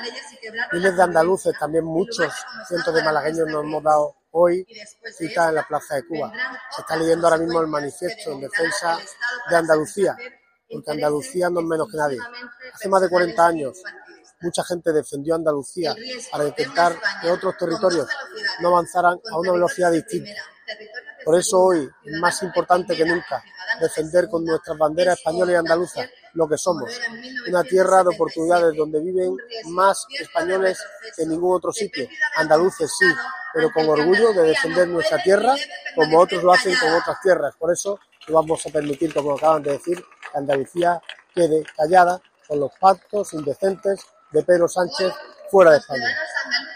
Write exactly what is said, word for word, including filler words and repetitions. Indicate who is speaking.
Speaker 1: Miles de andaluces, también muchos cientos de malagueños nos hemos dado hoy cita en la Plaza de Cuba. Se está leyendo ahora mismo el manifiesto en defensa de Andalucía, porque Andalucía no es menos que nadie. Hace más de cuarenta años mucha gente defendió Andalucía para intentar que otros territorios no avanzaran a una velocidad distinta. Por eso hoy es más importante que nunca defender con nuestras banderas españolas y andaluzas lo que somos, una tierra de oportunidades donde viven más españoles que en ningún otro sitio, andaluces sí, pero con orgullo de defender nuestra tierra como otros lo hacen con otras tierras. Por eso no vamos a permitir, como acaban de decir, que Andalucía quede callada con los pactos indecentes de Pedro Sánchez fuera de España.